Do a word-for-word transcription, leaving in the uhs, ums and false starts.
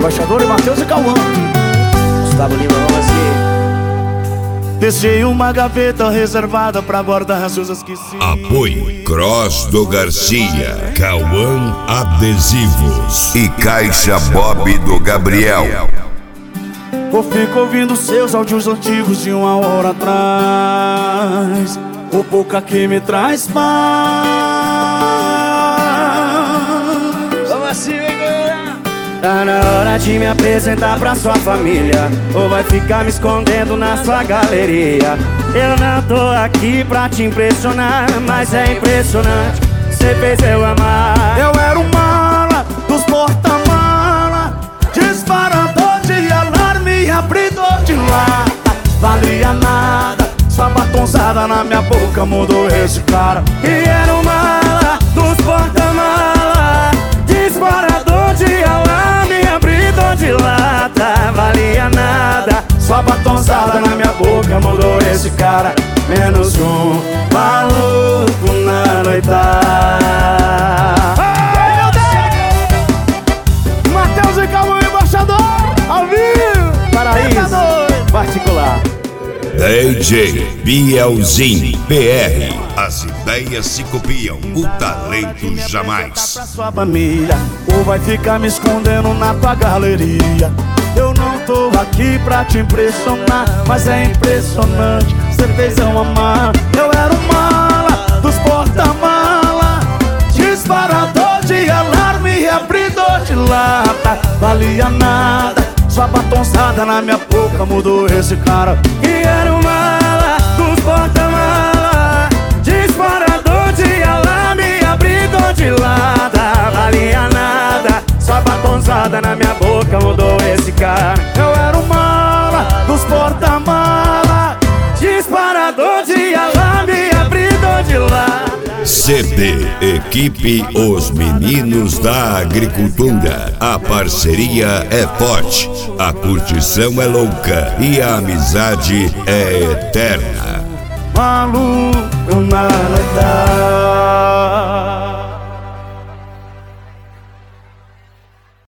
Embaixador e Matheus e Cauã. Gustavo Lima, vamos assim. Deixei uma gaveta reservada pra guardar as coisas que se... Apoio Cross do Garcia, Cauã Adesivos e Caixa Bob do Gabriel. Eu fico ouvindo seus áudios antigos de uma hora atrás. O pouca que me traz paz. Vamos assim, galera. Tá na hora de me apresentar pra sua família, ou vai ficar me escondendo na sua galeria. Eu não tô aqui pra te impressionar, mas é impressionante, cê fez eu amar. Eu era o mala dos porta-mala, disparador de alarme, abridor de lata. Valia nada, sua batonzada na minha boca mudou esse cara. E era o mala dos porta-mala, disparador de alarme, abridor de lata. Valia nada, sua batonzada na minha boca mudou esse cara. Menos um maluco na noitada. Ai, meu Deus! Matheus e Cauã, embaixador, ao vivo, Paraíso particular. D J Bielzinho P R. As ideias se copiam, o talento jamais. Pra sua família, ou vai ficar me escondendo na tua galeria. Eu não tô aqui pra te impressionar, mas é impressionante, cê fez eu amar. Eu era o mala dos porta-mala, disparador de alarme, abridor de lata. Valia nada, sua batonzada na minha boca mudou esse cara. E era o mala dos porta-mala, disparador de alarme, abridor de lata. Valia nada, sua batonzada na minha boca mudou esse cara. Eu era o mala dos porta-mala, disparador de alarme, abridor de lata. C D Equipe Os Meninos da Agricultura. A parceria é forte, a curtição é louca e a amizade é eterna. Maluco na noitada.